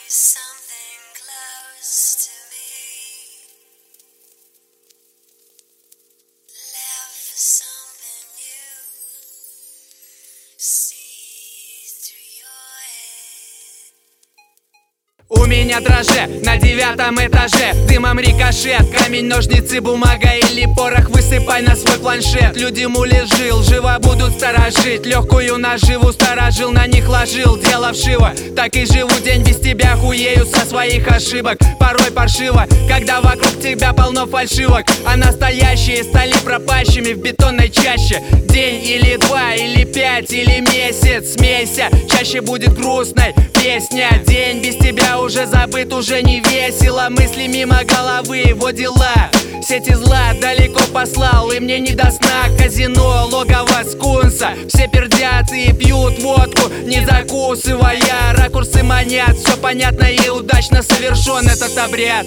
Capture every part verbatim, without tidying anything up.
something close to me. Left for something new. See through your head. У меня дрожжи на девятом этаже, дымом рикошет, камень, ножницы, бумага или порох высыпай на свой планшет. Люди мули жил, живо будут сторожить, легкую наживу сторожил, на них ложил, дело вшиво. Так и живу день без тебя, хуею со своих ошибок. Порой паршиво, когда вокруг тебя полно фальшивок, а настоящие стали пропащими в бетонной чаще. День или два, или пять, или месяц, смейся, чаще будет грустной песня. День без тебя уже забыт, уже не весело, мысли мимо головы, его дела. Сети зла далеко послал, и мне не до сна. Казино, логово скунса, все пердят и пьют водку, не закусывая. Ракурсы манят, все понятно и удачно совершен этот обряд.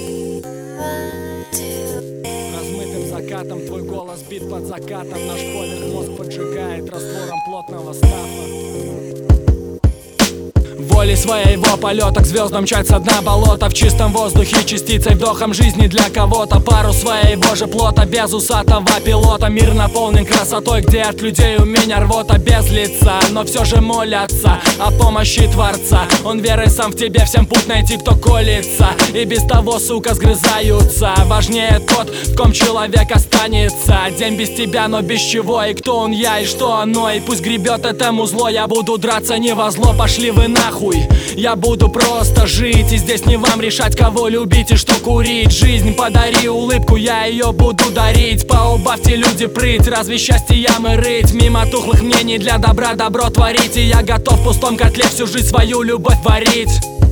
Размытым закатом твой голос бит под закатом, наш поверх мозг поджигает раствором плотного стафа. Волей своего полета к звездам мчать со дна болота, в чистом воздухе частицей, вдохом жизни для кого-то. Пару своего же плота, без усатого пилота. Мир наполнен красотой, где от людей у меня рвота. Без лица, но все же молятся о помощи Творца. Он верой сам в тебе, всем путь найти, кто колется. И без того, сука, сгрызаются. Важнее тот, в ком человек останется. День без тебя, но без чего, и кто он я, и что оно. И пусть гребет этому зло, я буду драться не во зло. Пошли вы нахуй. Я буду просто жить, и здесь не вам решать, кого любить и что курить. Жизнь подари улыбку, я ее буду дарить. Поубавьте, люди, прыть, разве счастье ямы рыть? Мимо тухлых мнений для добра добро творить. И я готов в пустом котле всю жизнь свою любовь варить.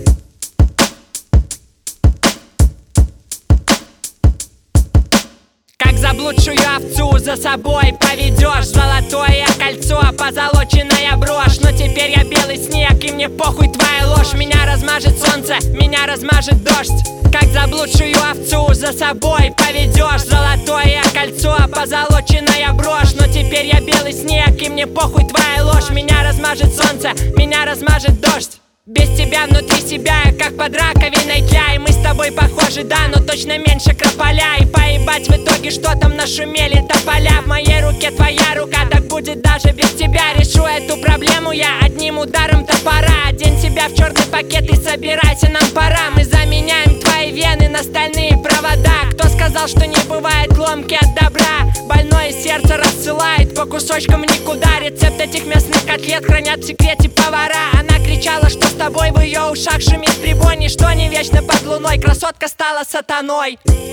Заблудшую овцу за собой поведешь, золотое кольцо, позолоченная брошь. Но теперь я белый снег, и мне похуй твоя ложь. Меня размажет солнце, меня размажет дождь. Как заблудшую овцу за собой поведешь, золотое кольцо, позолоченная брошь. Но теперь я белый снег, и мне похуй твоя ложь. Меня размажет солнце, меня размажет дождь. Без тебя внутри себя, как под раковиной тля. И мы с тобой похожи, да, но точно меньше крополя. И поебать в итоге, что там нашумели тополя. В моей руке твоя рука, так будет даже без тебя. Решу эту проблему я одним ударом топора. Одень тебя в черный пакет и собирайся, нам пора. Мы заменяем твои вены на стальные провода. Кто сказал, что не бывает ломки от добра? Больное сердце рассылает по кусочкам никуда. Рецепт этих мясных котлет хранят в секрете повара. Она кричала, что с тобой в ее ушах шумит прибой. Ничто не вечно под луной, красотка стала сатаной.